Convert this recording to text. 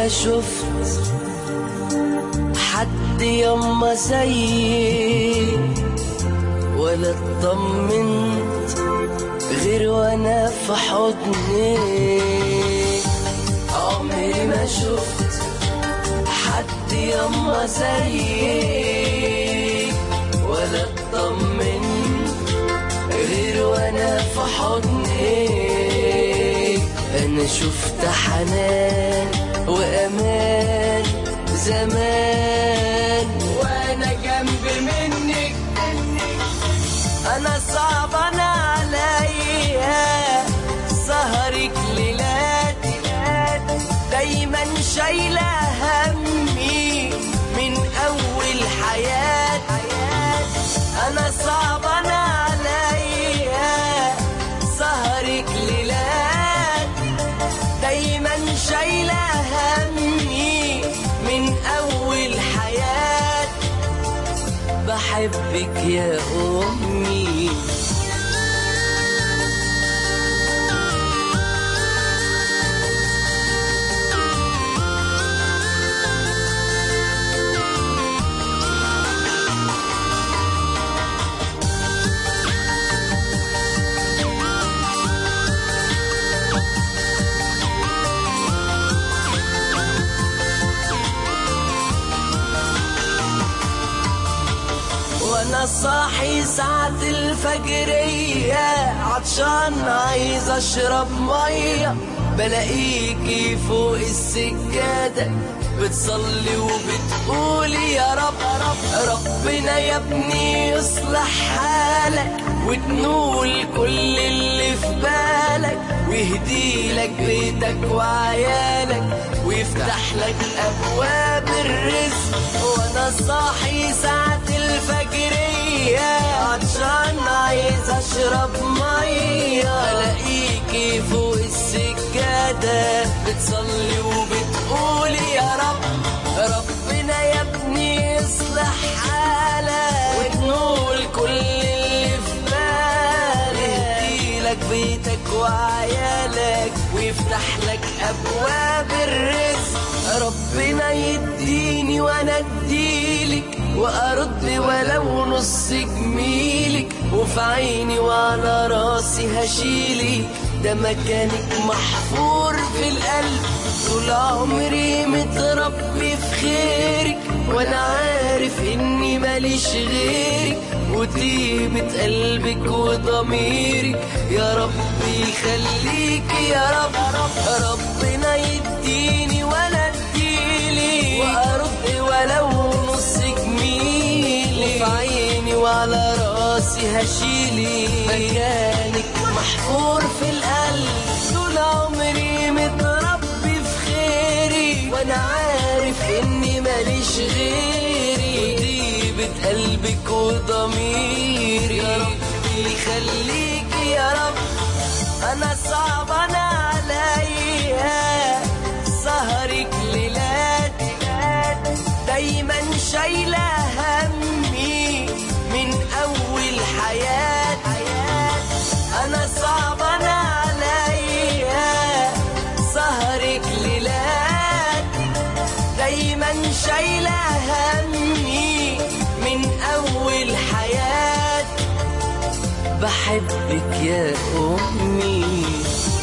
ما شفت حد يما زيك ولا اطمنت غير وانا في حضنك. عمري ما شفت حد يما زيك ولا اطمنت غير وانا في حضنك. انا شفت حنان وامان زمان وانا جنب منك. انا صعبان عليا سهرك ليلاتي دايما شايله همي من اول حياتي. انا صعبان عليا سهرك ليلاتي دايما شايله همي من اول حياتي. بحبك يا امي. وانا صاحي ساعة الفجرية عطشان عايز اشرب مية بلاقيكي فوق السجادة بتصلي وبتقولي يا رب ربنا يا ابني يصلح حالك وتنول كل اللي في بالك ويهديلك بيتك وعيالك ويفتح لك ابواب الرزق. وانا صاحي ساعة الفجرية عطشان عايز اشرب مية الاقيكي فوق السجادة بتصلي وبتقولي يا رب ربنا يا ابني يصلح حالك وتنول كل اللي في بالك يهديلك بيتك وعيالك ويفتح لك ابواب الرزق. ربنا يديني وانا اديلك وارد ولو نص جميلك وفي عيني وعلى راسي هشيلك ده مكانك محفور في القلب. طول عمري متربي في خيرك وانا عارف اني ماليش غيرك وطيبة قلبك وضميرك يا رب يخليكي يا رب. ربنا يديني وانا اديلك وارد ولو نص جميلي وفي عيني وعلى راسي هشيلك مكانك محفور في القلب. طول عمري متربي في خيري وانا عارف اني ماليش غيري وطيبة قلبك وضميري يا رب يخليكي يا رب. انا صعبان عليا سهرك ليلاتي دايما شايله همي من اول حياتي. انا صعبان عليا سهرك ليلاتي دايما شايله همي من اول حياتي. بحبك يا امي.